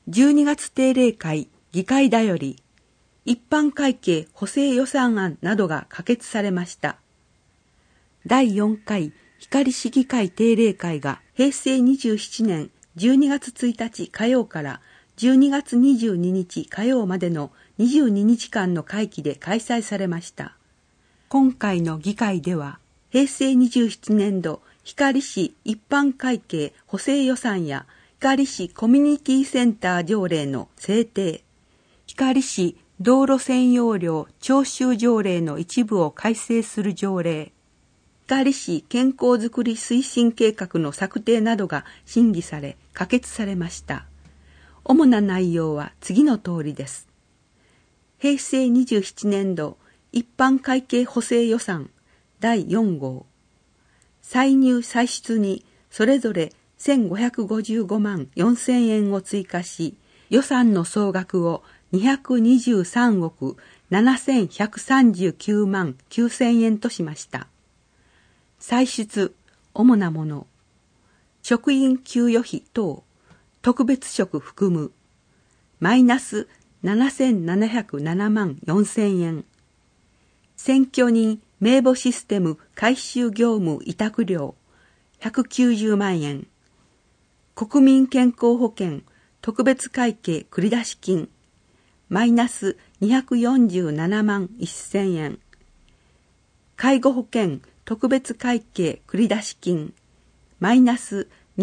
12月定例会議会だより、一般会計補正予算案などが可決されました。第4回光市議会定例会が平成27年12月1日火曜から12月22日火曜までの22日間の会期で開催されました。今回の議会では、平成27年度光市一般会計補正予算や光市コミュニティセンター条例の制定、光市道路占用料徴収条例の一部を改正する条例、光市健康づくり推進計画の策定などが審議され可決されました。主な内容は次の通りです。平成27年度一般会計補正予算第4号、歳入歳出にそれぞれ1555万4000円を追加し、予算の総額を223億7139万9000円としました。歳出、主なもの、職員給与費等、特別職含む、マイナス7707万4000円。選挙人名簿システム改修業務委託料、190万円。国民健康保険特別会計繰出金、マイナス247万1000円。介護保険特別会計繰出金、マイナス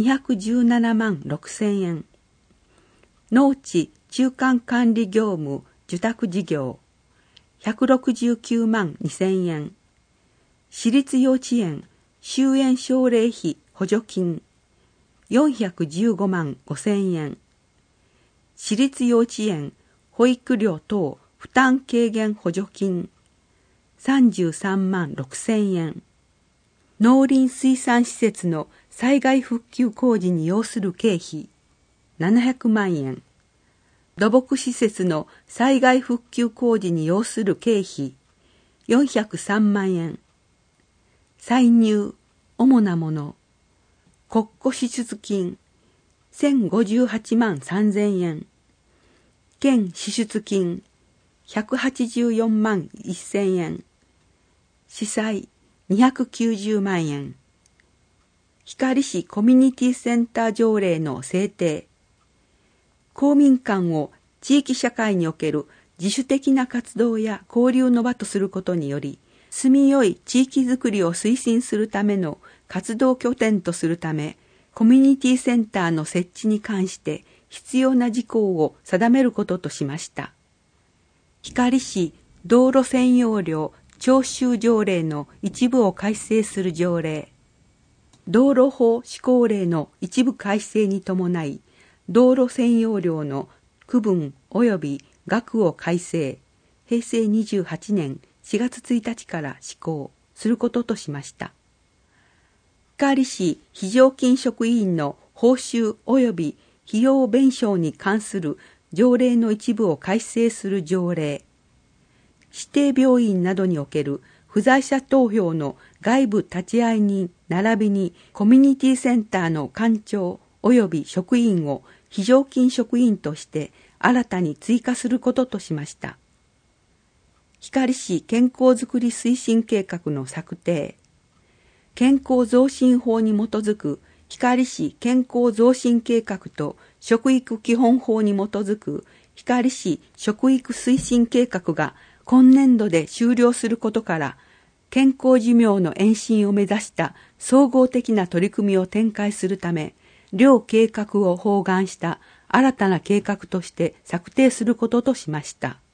217万6000円。農地中間管理業務受託事業、169万2000円。私立幼稚園終園奨励費補助金、415万5000円。私立幼稚園保育料等負担軽減補助金、33万6000円。農林水産施設の災害復旧工事に要する経費、700万円。土木施設の災害復旧工事に要する経費、403万円。歳入、主なもの、国庫支出金、1058万3000円。県支出金、184万1000円。司祭、290万円。光市コミュニティセンター条例の制定。公民館を地域社会における自主的な活動や交流の場とすることにより、住みよい地域づくりを推進するための活動拠点とするため、コミュニティセンターの設置に関して必要な事項を定めることとしました。光市道路占用料徴収条例の一部を改正する条例、道路法施行令の一部改正に伴い、道路占用料の区分及び額を改正、平成28年4月1日から施行することとしました。光市非常勤職員の報酬及び費用弁償に関する条例の一部を改正する条例、指定病院などにおける不在者投票の外部立会人並びにコミュニティセンターの館長及び職員を非常勤職員として新たに追加することとしました。光市健康づくり推進計画の策定、健康増進法に基づく光市健康増進計画と食育基本法に基づく光市食育推進計画が今年度で終了することから、健康寿命の延伸を目指した総合的な取り組みを展開するため、両計画を包含した新たな計画として策定することとしました。